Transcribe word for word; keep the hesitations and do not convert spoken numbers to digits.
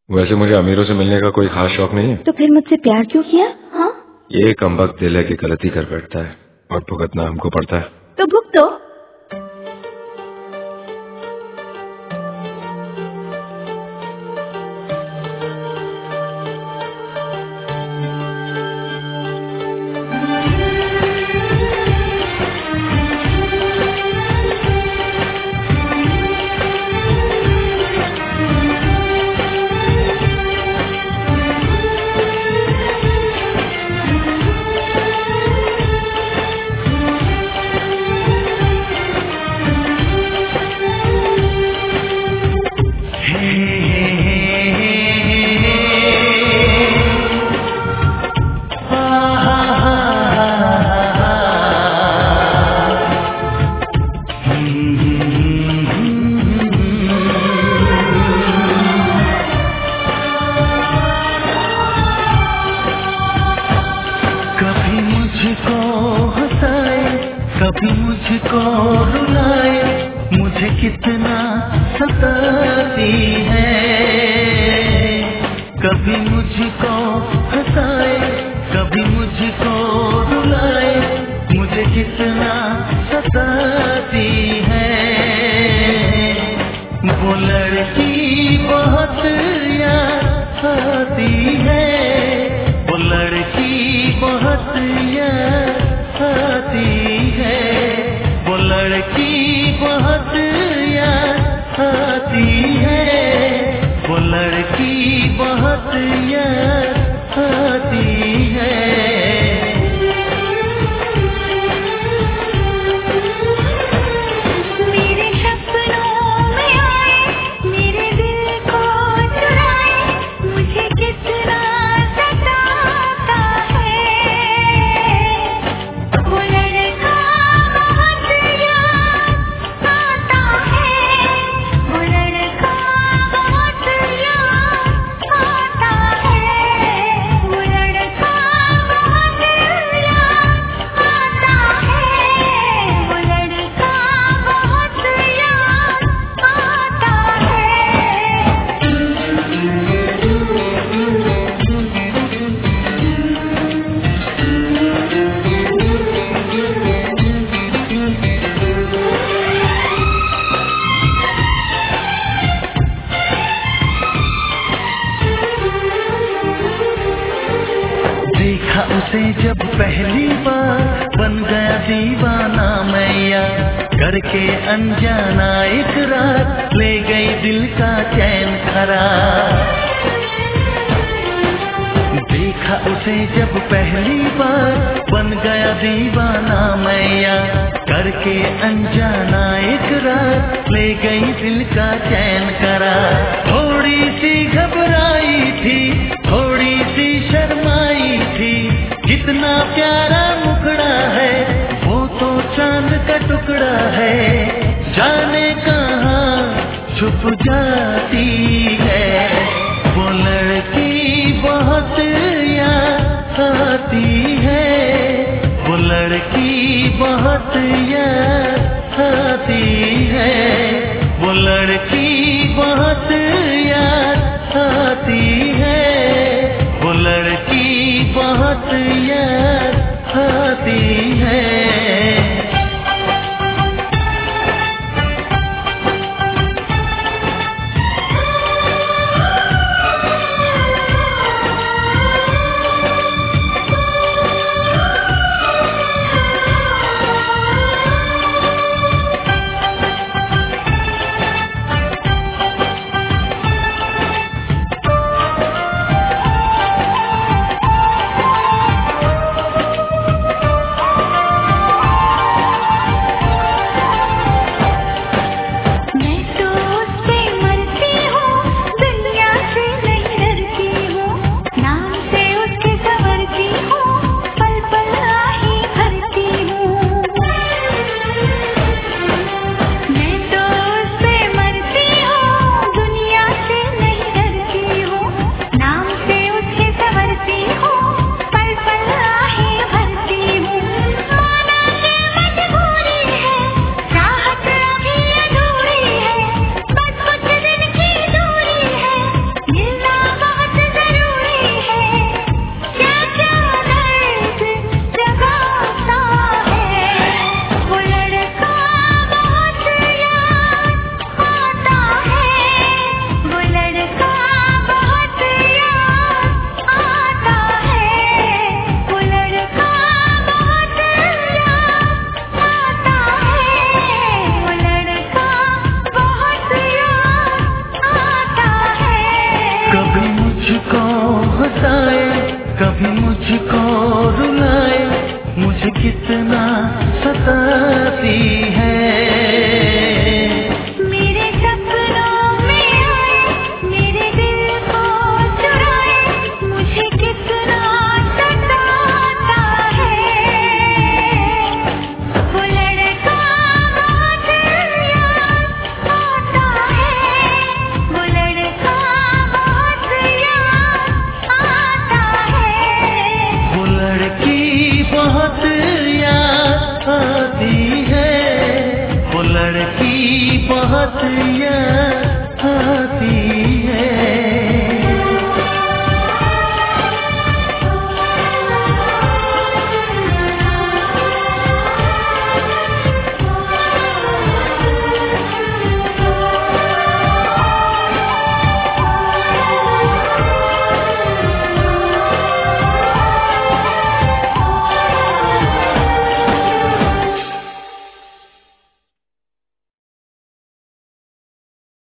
वैसे मुझे अमीरों से मिलने का कोई खास शौक नहीं है। तो फिर मुझसे प्यार क्यों किया? हाँ, ये कमबख्त दिल है कि गलती कर बैठता है और भुगतना हमको पड़ता है। तो भुगतो। कभी मुझको हंसाए, कभी मुझको रुलाए, मुझे कितना सताती है। कभी मुझको हंसाए, कभी मुझको रुलाए, मुझे कितना सताती है। वो लड़की बहुत याद आती है, वो लड़की बहुत याद आती है, वो लड़की बहुत याद आती है, वो लड़की बहुत याद आती है। मेरे सपनों में आए, मेरे दिल को चुराए, मुझे कितना सताता है। वो लड़का बहुत याद आता है, वो लड़का बहुत याद आता है, वो लड़का बहुत याद आता है, वो लड़का बहुत याद आता देखा उसे जब पहली बार, बन गया दीवाना मैया, करके अनजाना इकरार, ले गई दिल का चैन करार। देखा उसे जब पहली बार, बन गया दीवाना मैया, करके अनजाना इकरार, ले गई दिल का चैन करार। थोड़ी सी घबराई थी, थोड़ी सी शर्माई थी, कितना प्यारा मुखड़ा है, वो तो चांद का टुकड़ा है, जाने कहाँ छुप जाती है। वो लड़की बहुत याद आती है, वो लड़की बहुत याद आती है, वो लड़की बहुत याद आती है, वो लड़की बहुत याद आती है। कभी मुझको रुलाए, मुझे कितना सताती है। मेरे सपनों में आए, मेरे दिल को चुराए, मुझे कितना सताता है। वो लड़का बहुत याद आता है, वो लड़का बहुत याद आता है। वो लड़की बहुत याद आती है, वो लड़की बहुत याद आती